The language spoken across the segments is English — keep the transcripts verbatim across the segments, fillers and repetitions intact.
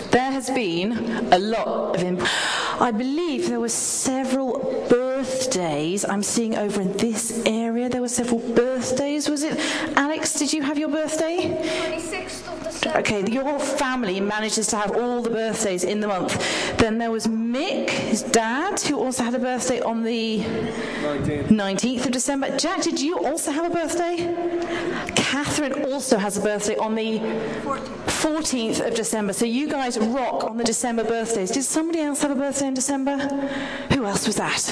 There has been a lot of... Imp- I believe there were several birthdays. I'm seeing over in this area there were several birthdays. Was it? Alex, did you have your birthday? twenty-sixth of December. Okay, your whole family manages to have all the birthdays in the month. Then there was Mick, his dad, who also had a birthday on the nineteenth. nineteenth of December. Jack, did you also have a birthday? Catherine also has a birthday on the fourteenth of December. So you guys rock on the December birthdays. Did somebody else have a birthday in December? Who else was that?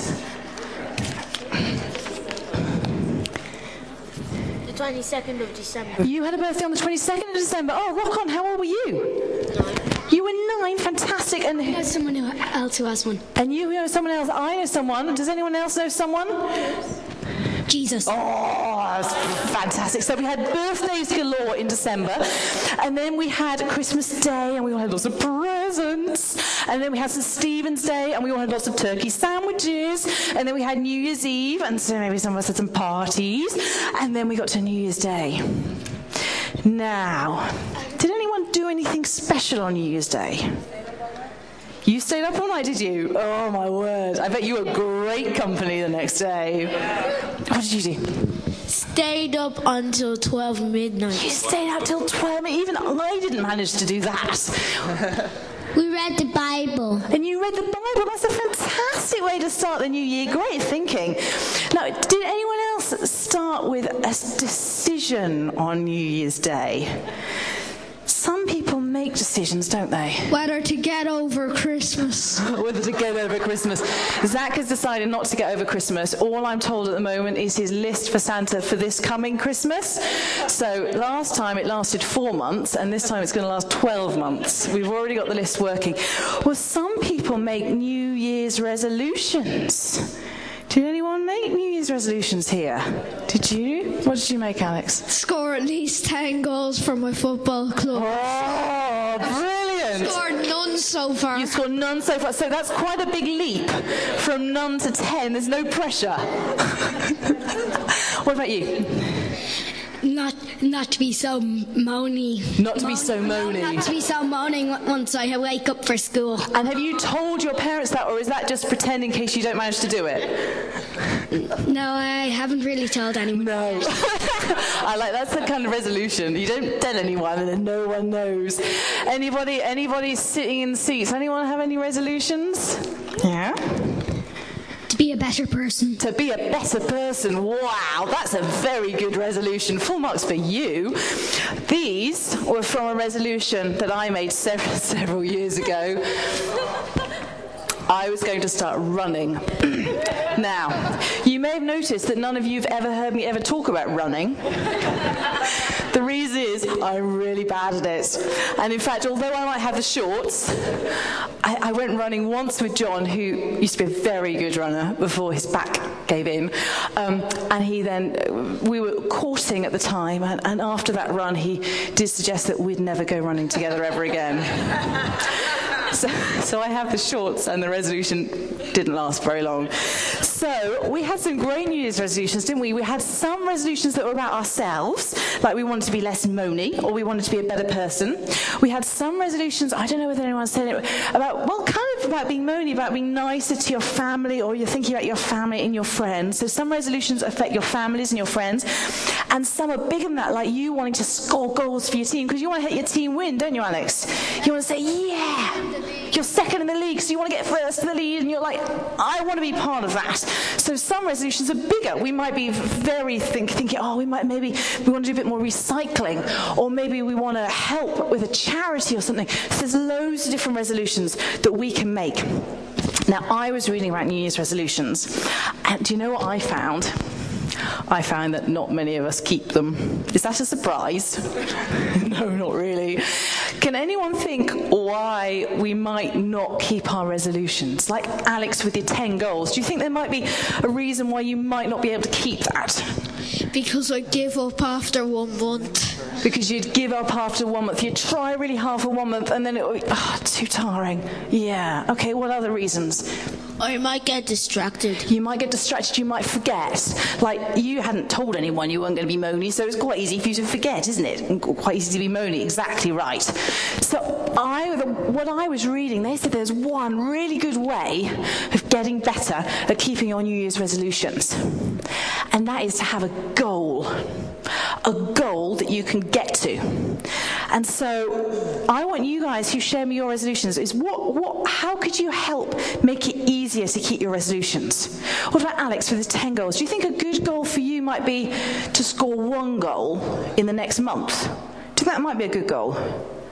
The twenty-second of December. You had a birthday on the twenty-second of December. Oh, rock on. How old were you? Nine. You were nine. Fantastic. And I know someone who else who has one. And you know someone else. I know someone. Does anyone else know someone? Jesus. Oh, that's fantastic. So we had birthdays galore in December. And then we had Christmas Day, and we all had lots of presents. And then we had Saint Stephen's Day, and we all had lots of turkey sandwiches. And then we had New Year's Eve, and so maybe some of us had some parties. And then we got to New Year's Day. Now, did anyone do anything special on New Year's Day? You stayed up all night, did you? Oh, my word. I bet you were great company the next day. What did you do? Stayed up until twelve midnight. You stayed out till twelve. Even I didn't manage to do that. We read the Bible. And you read the Bible. That's a fantastic way to start the new year. Great thinking. Now, did anyone else start with a decision on New Year's Day? Some people make decisions, don't they? Whether to get over Christmas. Whether to get over Christmas. Zach has decided not to get over Christmas. All I'm told at the moment is his list for Santa for this coming Christmas. So last time it lasted four months, and this time it's going to last twelve months. We've already got the list working. Well, some people make New Year's resolutions. Did anyone make New Year's resolutions here? Did you? What did you make, Alex? Score at least ten goals for my football club. Oh, brilliant. Scored none so far. You scored none so far. So that's quite a big leap from none to ten. There's no pressure. What about you? Not not to be so moany. Not to be so moany. Not to be so moaning once I wake up for school. And have you told your parents that, or is that just pretend in case you don't manage to do it? No, I haven't really told anyone. No. I like that's the kind of resolution. You don't tell anyone and then no one knows. Anybody anybody sitting in seats? Anyone have any resolutions? Yeah? To be a better person. To be a better person. Wow, that's a very good resolution. Full marks for you. These were from a resolution that I made several, several years ago. I was going to start running. Now, you may have noticed that none of you have ever heard me ever talk about running. The reason is I'm really bad at it. And in fact, although I might have the shorts, I, I went running once with John, who used to be a very good runner before his back gave in. Um, and he then, we were courting at the time, and, and after that run, he did suggest that we'd never go running together ever again. So, so I have the shorts, and the resolution didn't last very long. So we had some great New Year's resolutions, didn't we? We had some resolutions that were about ourselves, like we wanted to be less moany, or we wanted to be a better person. We had some resolutions, I don't know whether anyone's said it, about, well, kind of about being moany, about being nicer to your family, or you're thinking about your family and your friends. So some resolutions affect your families and your friends, and some are bigger than that, like you wanting to score goals for your team, because you want to help your team win, don't you, Alex? You want to say, yeah! You're second in the league, so you want to get first in the lead, and you're like, I want to be part of that. So some resolutions are bigger. We might be very think, thinking, oh, we might maybe we want to do a bit more recycling, or maybe we want to help with a charity or something. So there's loads of different resolutions that we can make. Now, I was reading about New Year's resolutions, and do you know what I found? I found that not many of us keep them. Is that a surprise? No, not really. Can anyone think why we might not keep our resolutions? Like Alex with your ten goals. Do you think there might be a reason why you might not be able to keep that? Because I give up after one month. Because you'd give up after one month. You'd try really hard for one month and then it would be, oh, too tiring. Yeah. Okay, what other reasons? Or you might get distracted. You might get distracted, you might forget. Like, you hadn't told anyone you weren't going to be moany, so it's quite easy for you to forget, isn't it? And quite easy to be moany, exactly right. So I, what I was reading, they said there's one really good way of getting better at keeping your New Year's resolutions. And that is to have a goal. A goal that you can get to. And so I want you guys who share me your resolutions is what, what, how could you help make it easier to keep your resolutions? What about Alex with his ten goals? Do you think a good goal for you might be to score one goal in the next month? Do you think that might be a good goal? Do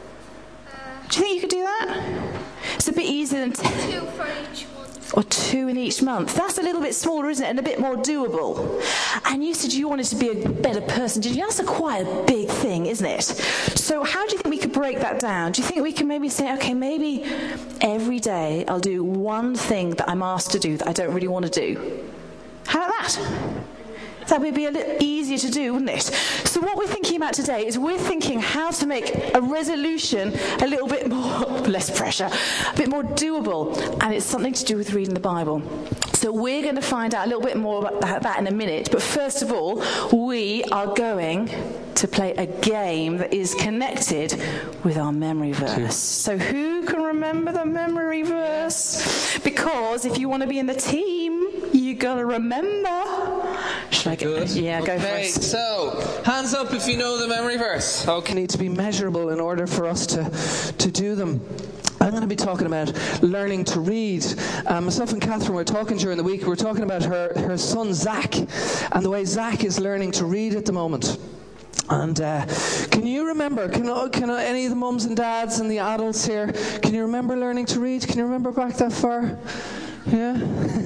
you think you could do that? It's a bit easier than ten. Two for each month. Or two in each month. That's a little bit smaller, isn't it? And a bit more doable. And you said you wanted to be a better person, did you? That's a quite a big thing, isn't it? So how do you think we could break that down? Do you think we can maybe say, okay, maybe every day I'll do one thing that I'm asked to do that I don't really want to do? How about that? That would be a little easier to do, wouldn't it? So what we're thinking about today is we're thinking how to make a resolution a little bit more, less pressure, a bit more doable. And it's something to do with reading the Bible. So we're going to find out a little bit more about that in a minute. But first of all, we are going to play a game that is connected with our memory verse. So who can remember the memory verse? Because if you want to be in the team, you got to remember. Should I get? Good. Yeah, go okay, for it. So hands up if you know the memory verse. Okay, need to be measurable in order for us to to do them. I'm going to be talking about learning to read. Um, myself and Catherine were talking during the week. We were talking about her her son Zach and the way Zach is learning to read at the moment. And uh, can you remember, can, can any of the mums and dads and the adults here, can you remember learning to read? Can you remember back that far? Yeah?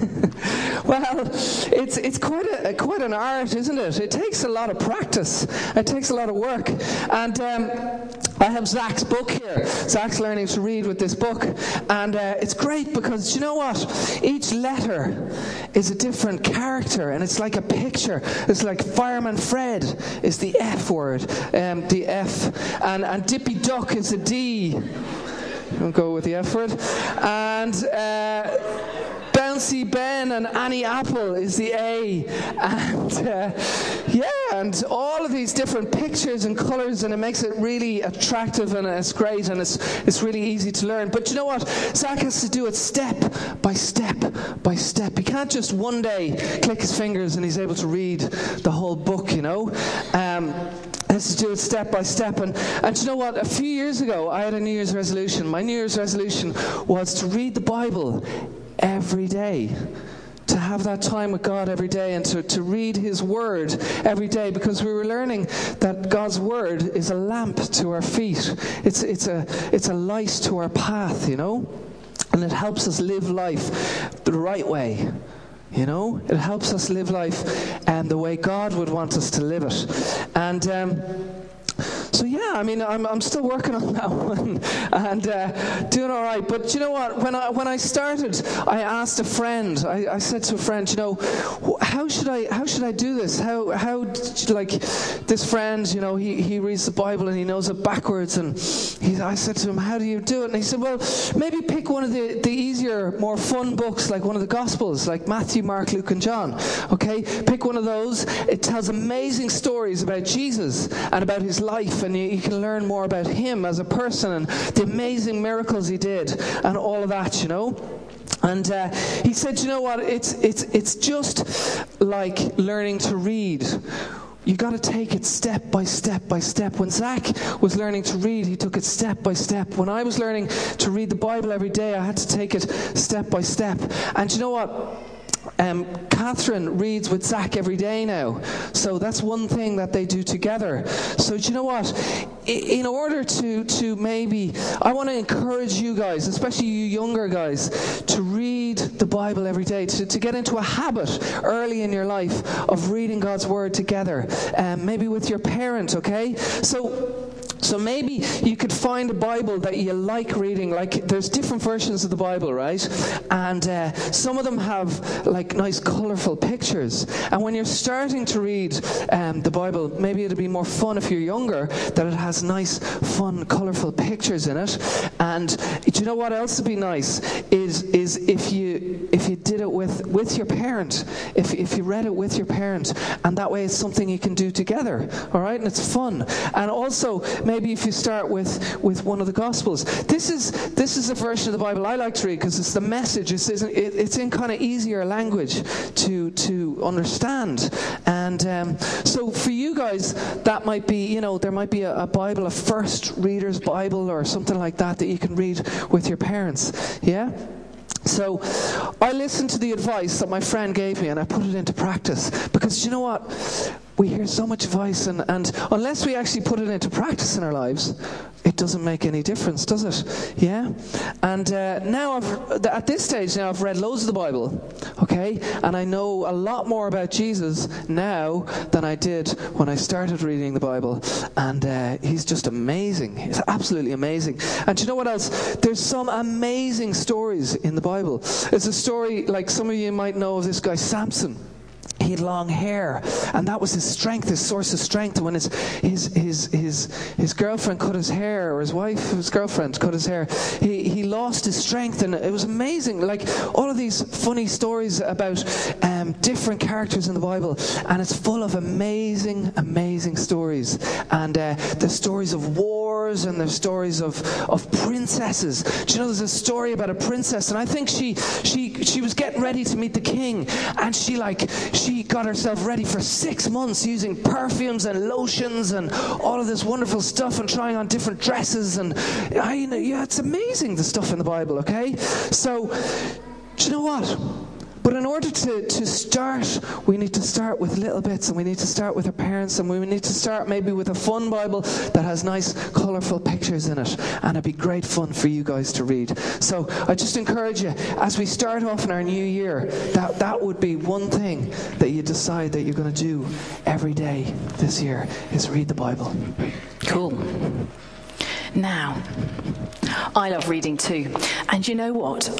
Well, it's it's quite a quite an art, isn't it? It takes a lot of practice. It takes a lot of work. And um, I have Zach's book here. Zach's learning to read with this book. And uh, it's great because, you know what? Each letter is a different character. And it's like a picture. It's like Fireman Fred is the F word, um, the F. And, and Dippy Duck is a D. We'll go with the F word. And uh, Bouncy Ben and Annie Apple is the A. And uh, yeah, and all of these different pictures and colours, and it makes it really attractive, and it's great, and it's it's really easy to learn. But you know what? Zach has to do it step by step by step. He can't just one day click his fingers and he's able to read the whole book, you know. Um, has to do it step by step. And, and you know what? A few years ago, I had a New Year's resolution. My New Year's resolution was to read the Bible every day. To have that time with God every day and to, to read His Word every day, because we were learning that God's Word is a lamp to our feet. It's, it's, a, it's a light to our path, you know? And it helps us live life the right way. You know, it helps us live life and um, the way God would want us to live it. And um, so, yeah, I mean, I'm I'm still working on that one and uh, doing all right. But you know what? When I when I started, I asked a friend. I, I said to a friend, you know, how should I how should I do this? How how like this friend, you know, he, he reads the Bible and he knows it backwards. And he, I said to him, how do you do it? And he said, well, maybe pick one of the the easier, more fun books, like one of the Gospels, like Matthew, Mark, Luke, and John. Okay, pick one of those. It tells amazing stories about Jesus and about His life, and you, you can learn more about Him as a person and the amazing miracles He did and all of that, you know. And uh, he said, you know what, it's it's it's just like learning to read. You got to take it step by step by step. When Zach was learning to read, he took it step by step. When I was learning to read the Bible every day, I had to take it step by step. And you know what? Um, Catherine reads with Zach every day now. So that's one thing that they do together. So do you know what? In order to, to maybe, I want to encourage you guys, especially you younger guys, to read the Bible every day, to, to get into a habit early in your life of reading God's Word together, um, maybe with your parent, okay? So So maybe you could find a Bible that you like reading. Like, there's different versions of the Bible, right? And uh, some of them have like nice colourful pictures. And when you're starting to read um, the Bible, maybe it'd be more fun if you're younger, that it has nice, fun, colourful pictures in it. And do you know what else would be nice? Is is if you if you did it with, with your parent. If if you read it with your parent, and that way it's something you can do together. All right, and it's fun. And also, maybe if you start with, with one of the Gospels. This is this is a version of the Bible I like to read because it's the message. It's, it, it's in kind of easier language to to understand. And um, so for you guys, that might be, you know, there might be a, a Bible, a first reader's Bible or something like that that you can read with your parents. Yeah? So I listened to the advice that my friend gave me and I put it into practice, because you know what? We hear so much advice, and, and unless we actually put it into practice in our lives, it doesn't make any difference, does it? Yeah? And uh, now, I've, at this stage now, I've read loads of the Bible, okay? And I know a lot more about Jesus now than I did when I started reading the Bible. And uh, he's just amazing. He's absolutely amazing. And do you know what else? There's some amazing stories in the Bible. It's a story, like some of you might know of this guy, Samson. He had long hair, and that was his strength, his source of strength. And when his his his his his girlfriend cut his hair, or his wife, his girlfriend cut his hair, he he lost his strength, and it was amazing. Like all of these funny stories about um, different characters in the Bible, and it's full of amazing, amazing stories. And uh, there's stories of wars, and there's stories of of princesses. Do you know there's a story about a princess, and I think she she she was getting ready to meet the king, and she like she. She got herself ready for six months using perfumes and lotions and all of this wonderful stuff and trying on different dresses. And I, you know, yeah, it's amazing, the stuff in the Bible, okay? So, do you know what? But in order to, to start, we need to start with little bits, and we need to start with our parents, and we need to start maybe with a fun Bible that has nice, colourful pictures in it, and it'd be great fun for you guys to read. So I just encourage you, as we start off in our new year, that, that would be one thing that you decide that you're going to do every day this year, is read the Bible. Cool. Now, I love reading too. And you know what?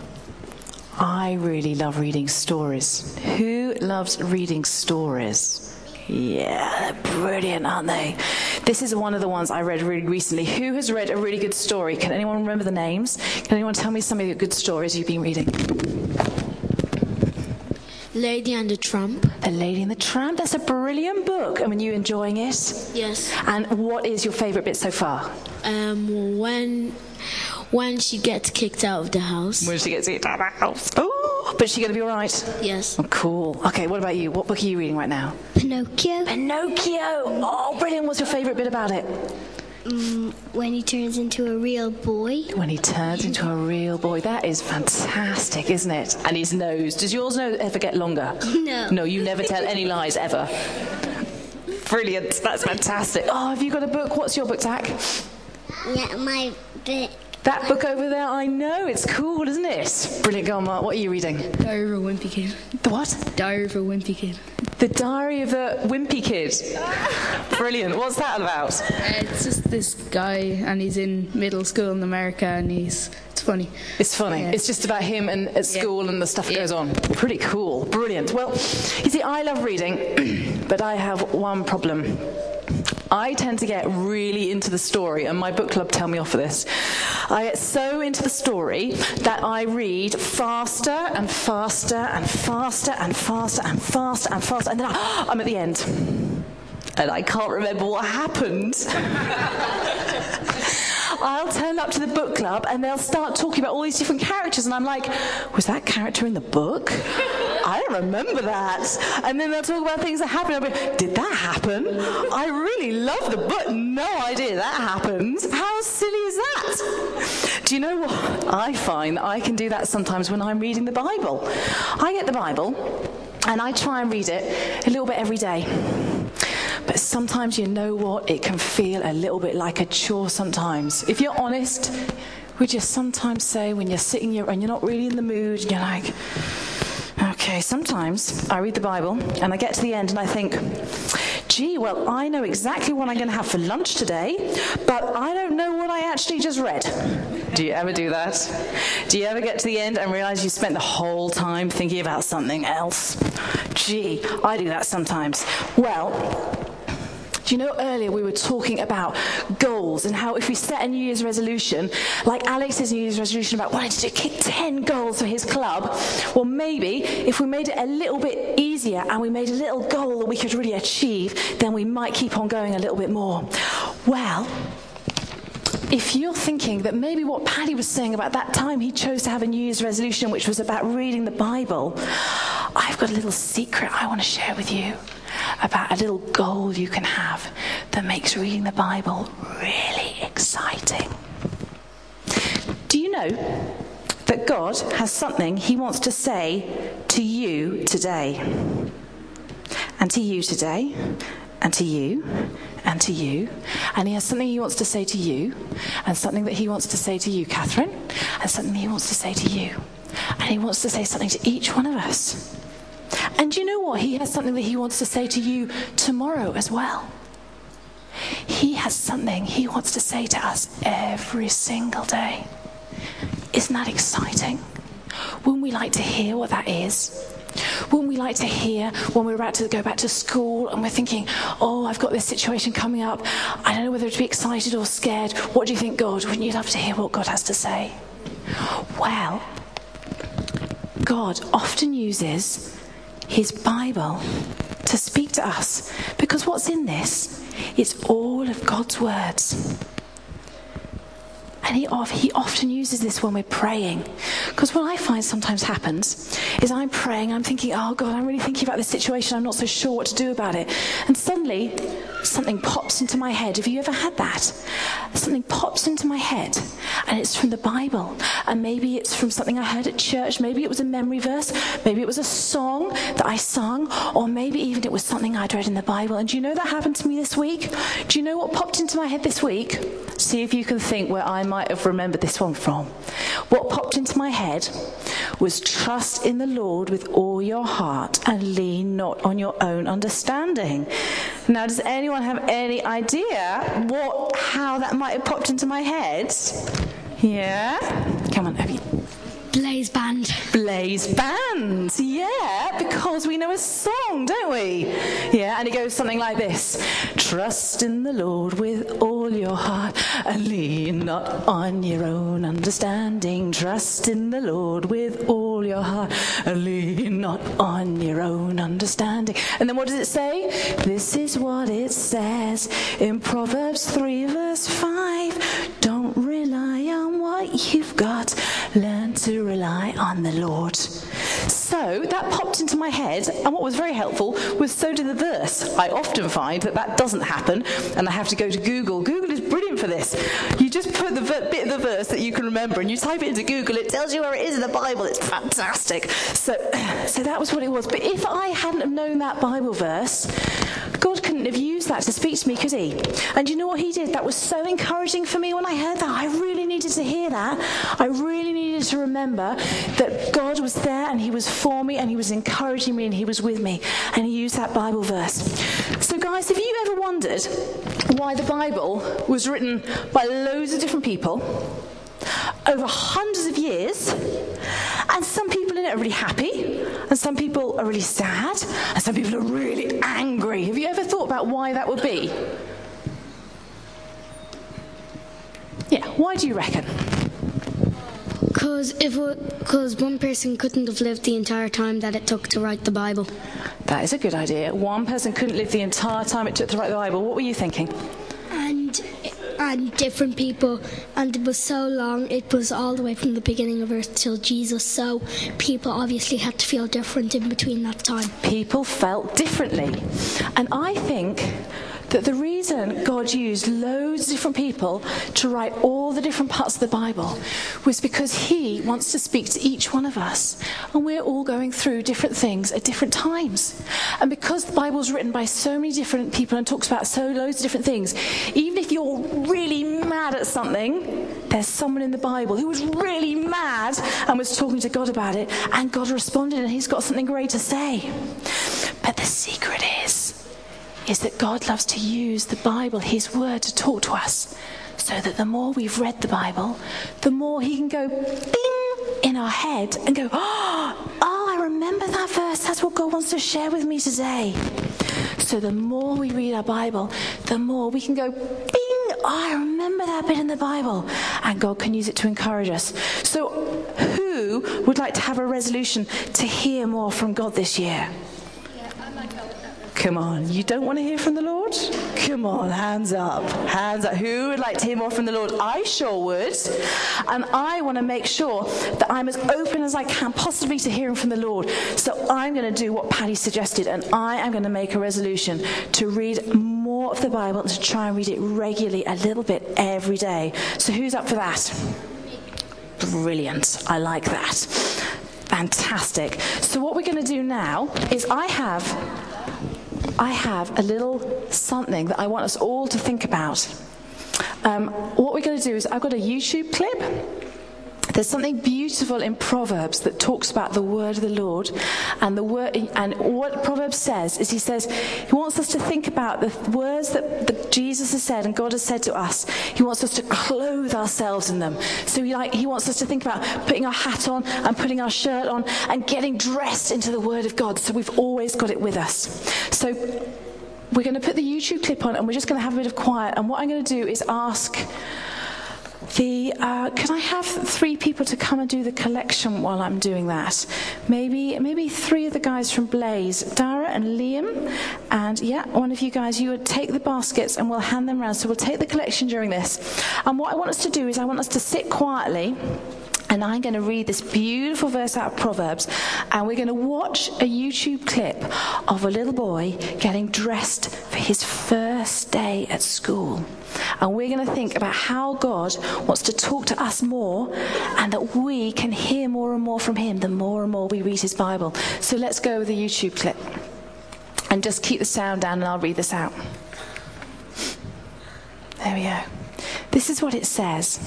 I really love reading stories. Who loves reading stories? Yeah, they're brilliant, aren't they? This is one of the ones I read really recently. Who has read a really good story? Can anyone remember the names? Can anyone tell me some of the good stories you've been reading? Lady and the Tramp. The Lady and the Tramp. That's a brilliant book. I mean, you enjoying it? Yes. And what is your favourite bit so far? Um, when when she gets kicked out of the house. When she gets kicked out of the house. Oh, but is she going to be all right? Yes. Oh, cool. Okay, what about you? What book are you reading right now? Pinocchio. Pinocchio. Oh, brilliant. What's your favourite bit about it? Mm, when he turns into a real boy. When he turns into a real boy. That is fantastic, isn't it? And his nose. Does yours nose ever get longer? No. No, you never tell any lies, ever. Brilliant. That's fantastic. Oh, have you got a book? What's your book, Zach? Yeah, my book. That book over there, I know. It's cool, isn't it? Brilliant. Go on, Mark. What are you reading? Diary of a Wimpy Kid. The what? Diary of a Wimpy Kid. The Diary of a Wimpy Kid. Brilliant. What's that about? Uh, it's just this guy, and he's in middle school in America, and he's it's funny. It's funny. Yeah. It's just about him and at school yeah. and the stuff that yeah. goes on. Pretty cool. Brilliant. Well, you see, I love reading, but I have one problem. I tend to get really into the story, and my book club tell me off for this. I get so into the story that I read faster and faster and faster and faster and faster and faster, and then I, I'm at the end. And I can't remember what happened. I'll turn up to the book club and they'll start talking about all these different characters, and I'm like, was that character in the book? I don't remember that. And then they'll talk about things that happened. I'll be, did that happen? I really love the book. No idea that happened. How silly is that? Do you know what? I find that I can do that sometimes when I'm reading the Bible. I get the Bible and I try and read it a little bit every day. But sometimes, you know what, it can feel a little bit like a chore sometimes. If you're honest, would you sometimes say when you're sitting here and you're not really in the mood, and you're like, okay, sometimes I read the Bible and I get to the end and I think, do gee, well, I know exactly what I'm going to have for lunch today, but I don't know what I actually just read. Do you ever do that? Do you ever get to the end and realize you spent the whole time thinking about something else? Gee, I do that sometimes. Well, do you know earlier we were talking about goals and how if we set a New Year's resolution, like Alex's New Year's resolution about wanting to do kick ten goals for his club, well maybe if we made it a little bit easier and we made a little goal that we could really achieve, then we might keep on going a little bit more. Well, if you're thinking that maybe what Paddy was saying about that time he chose to have a New Year's resolution which was about reading the Bible, I've got a little secret I want to share with you about a little goal you can have that makes reading the Bible really exciting. Do you know that God has something he wants to say to you today? And to you today, and to you, and to you. And he has something he wants to say to you, and something that he wants to say to you, Catherine, and something he wants to say to you. And he wants to say something to each one of us. And do you know what? He has something that he wants to say to you tomorrow as well. He has something he wants to say to us every single day. Isn't that exciting? Wouldn't we like to hear what that is? Wouldn't we like to hear when we're about to go back to school and we're thinking, oh, I've got this situation coming up. I don't know whether to be excited or scared. What do you think, God? Wouldn't you love to hear what God has to say? Well, God often uses his Bible to speak to us, because what's in this is all of God's words. And he, he often uses this when we're praying. Because what I find sometimes happens is I'm praying, I'm thinking, oh God, I'm really thinking about this situation, I'm not so sure what to do about it. And suddenly, something pops into my head. Have you ever had that? Something pops into my head, and it's from the Bible. And maybe it's from something I heard at church, maybe it was a memory verse, maybe it was a song that I sung, or maybe even it was something I'd read in the Bible. And do you know that happened to me this week? Do you know what popped into my head this week? See if you can think where I might have remembered this one from. What popped into my head was trust in the Lord with all your heart and lean not on your own understanding. Now, does anyone have any idea what how that might have popped into my head? Yeah? Come on, Abby. Blaze Band. Blaze Band, yeah, because we know a song, don't we? Yeah, and it goes something like this. Trust in the Lord with all your heart and lean not on your own understanding. Trust in the Lord with all your heart and lean not on your own understanding. And then what does it say? This is what it says in Proverbs three verse five. Don't rely on what you've got. Learn to rely on the Lord. So that popped into my head, and what was very helpful was so did the verse. I often find that that doesn't happen, and I have to go to Google. Google is brilliant for this. You just put the ver- bit of the verse that you can remember, and you type it into Google. It tells you where it is in the Bible. It's fantastic. So, so that was what it was. But if I hadn't have known that Bible verse, God couldn't have used that to speak to me, could he? And you know what he did? That was so encouraging for me when I heard that. I really needed to hear that. I really needed to remember that God was there and he was for me and he was encouraging me and he was with me. And he used that Bible verse. So guys, have you ever wondered why the Bible was written by loads of different people over hundreds of years, and some people in it are really happy, and some people are really sad, and some people are really angry? Have you ever thought about why that would be? Yeah, why do you reckon? Because if because one person couldn't have lived the entire time that it took to write the Bible. That is a good idea. One person couldn't live the entire time it took to write the Bible. What were you thinking? And and different people, and it was so long, it was all the way from the beginning of Earth till Jesus, so people obviously had to feel different in between that time. People felt differently. And I think that the reason God used loads of different people to write all the different parts of the Bible was because he wants to speak to each one of us. And we're all going through different things at different times. And because the Bible's written by so many different people and talks about so loads of different things, even if you're really mad at something, there's someone in the Bible who was really mad and was talking to God about it, and God responded and he's got something great to say. But the secret is, is that God loves to use the Bible, his word, to talk to us. So that the more we've read the Bible, the more he can go bing in our head and go, oh, oh, I remember that verse. That's what God wants to share with me today. So the more we read our Bible, the more we can go, bing, oh, I remember that bit in the Bible. And God can use it to encourage us. So who would like to have a resolution to hear more from God this year? Come on, you don't want to hear from the Lord? Come on, hands up, hands up. Who would like to hear more from the Lord? I sure would. And I want to make sure that I'm as open as I can possibly to hearing from the Lord. So I'm going to do what Patty suggested, and I am going to make a resolution to read more of the Bible and to try and read it regularly, a little bit every day. So who's up for that? Brilliant. I like that. Fantastic. So what we're going to do now is I have... I have a little something that I want us all to think about. Um, what we're going to do is I've got a YouTube clip. There's something beautiful in Proverbs that talks about the word of the Lord, and the word, and what Proverbs says is he says he wants us to think about the words that, that Jesus has said and God has said to us. He wants us to clothe ourselves in them. So he like he wants us to think about putting our hat on and putting our shirt on and getting dressed into the word of God. So we've always got it with us. So we're going to put the YouTube clip on, and we're just going to have a bit of quiet. And what I'm going to do is ask. The uh, can I have three people to come and do the collection while I'm doing that? Maybe maybe three of the guys from Blaze, Dara and Liam, and yeah, one of you guys, you would take the baskets and we'll hand them around. So we'll take the collection during this. And what I want us to do is I want us to sit quietly. And I'm going to read this beautiful verse out of Proverbs, and we're going to watch a YouTube clip of a little boy getting dressed for his first day at school. And we're going to think about how God wants to talk to us more, and that we can hear more and more from him the more and more we read his Bible. So let's go with the YouTube clip. And just keep the sound down, and I'll read this out. There we go. This is what it says.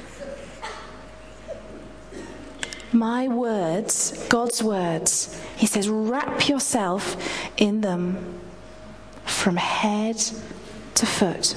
My words, God's words, he says, wrap yourself in them from head to foot.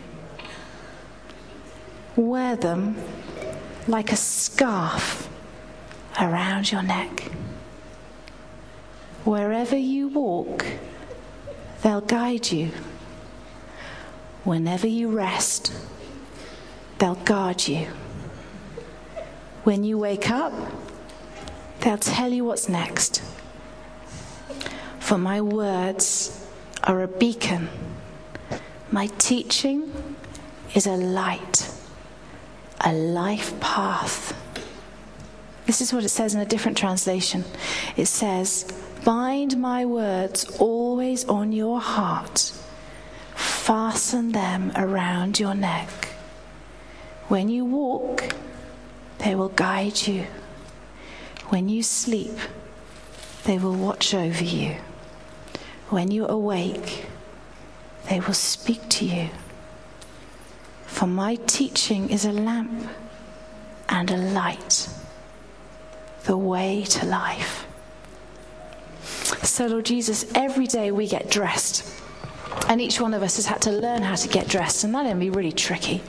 Wear them like a scarf around your neck. Wherever you walk, they'll guide you. Whenever you rest, they'll guard you. When you wake up, they'll tell you what's next. For my words are a beacon. My teaching is a light, a life path. This is what it says in a different translation. It says, bind my words always on your heart. Fasten them around your neck. When you walk, they will guide you. When you sleep, they will watch over you. When you awake, they will speak to you. For my teaching is a lamp and a light, the way to life. So, Lord Jesus, every day we get dressed, and each one of us has had to learn how to get dressed, and that can be really tricky.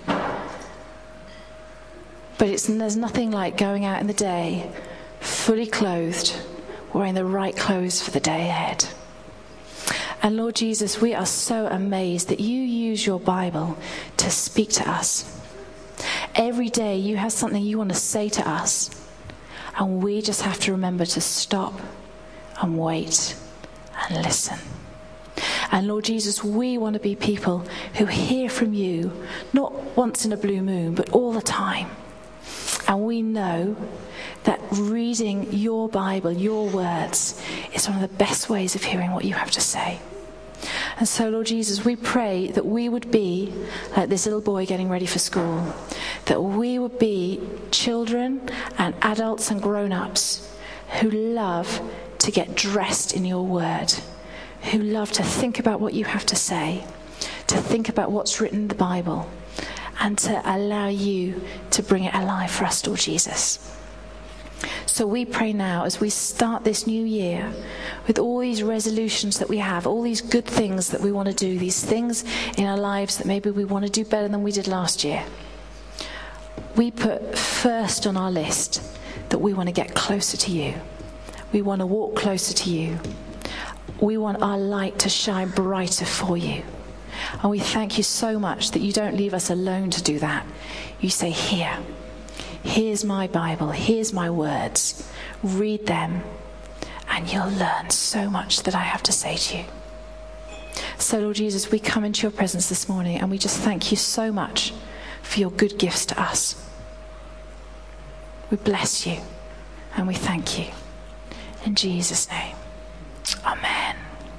But it's, there's nothing like going out in the day, fully clothed, wearing the right clothes for the day ahead. And Lord Jesus, we are so amazed that you use your Bible to speak to us. Every day you have something you want to say to us, and we just have to remember to stop and wait and listen. And Lord Jesus, we want to be people who hear from you, not once in a blue moon, but all the time. And we know that reading your Bible, your words, is one of the best ways of hearing what you have to say. And so, Lord Jesus, we pray that we would be like this little boy getting ready for school, that we would be children and adults and grown-ups who love to get dressed in your word, who love to think about what you have to say, to think about what's written in the Bible, and to allow you to bring it alive for us, Lord Jesus. So So we pray now as we start this new year with all these resolutions that we have, all these good things that we want to do, these things in our lives that maybe we want to do better than we did last year. We put first on our list that we want to get closer to you. We want to walk closer to you. We want our light to shine brighter for you. And we thank you so much that you don't leave us alone to do that. You say, here, here's my Bible, here's my words. Read them, and you'll learn so much that I have to say to you. So, Lord Jesus, we come into your presence this morning, and we just thank you so much for your good gifts to us. We bless you, and we thank you. In Jesus' name, amen.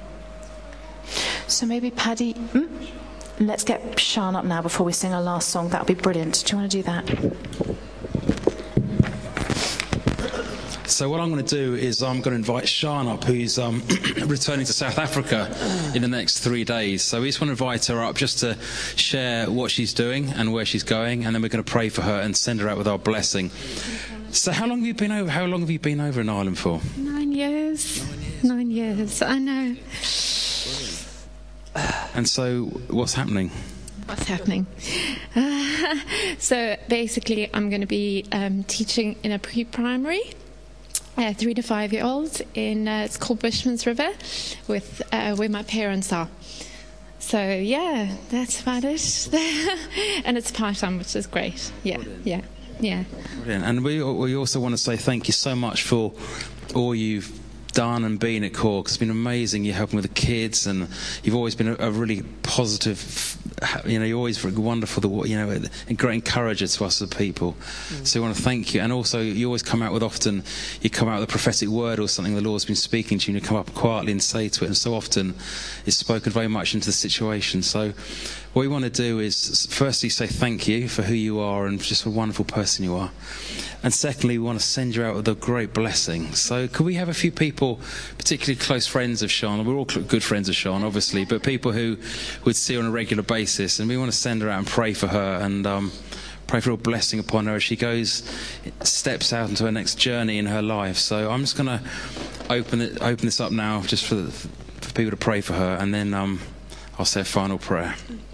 So maybe Paddy, hmm? Let's get Sean up now before we sing our last song. That would be brilliant. Do you want to do that? So what I'm going to do is I'm going to invite Sean up, who's um, returning to South Africa in the next three days. So we just want to invite her up just to share what she's doing and where she's going, and then we're going to pray for her and send her out with our blessing. So how long have you been over? How long have you been over in Ireland for? Nine years. Nine years. I know. And so, what's happening? What's happening? Uh, so basically, I'm going to be um, teaching in a pre-primary. Uh, three to five year olds in uh, it's called Bushman's River, with uh, where my parents are. So yeah, that's about it. And it's part time, which is great. Yeah, yeah, yeah. Brilliant. And we we also want to say thank you so much for all you've done and been at Cork. It's been amazing. You're helping with the kids, and you've always been a, a really positive. You know, you're always wonderful. The you know, a great encourager to us as people. Mm. So we want to thank you. And also, you always come out with often. You come out with a prophetic word or something the Lord's been speaking to you, and you come up quietly and say to it. And so often, it's spoken very much into the situation. So, what we want to do is firstly say thank you for who you are and just a wonderful person you are. And secondly, we want to send you out with a great blessing. So could we have a few people, particularly close friends of Sean? We're all good friends of Sean, obviously, but people who would see her on a regular basis. And we want to send her out and pray for her and um, pray for a blessing upon her as she goes, steps out into her next journey in her life. So I'm just going to open it, open this up now just for, the, for people to pray for her. And then um, I'll say a final prayer.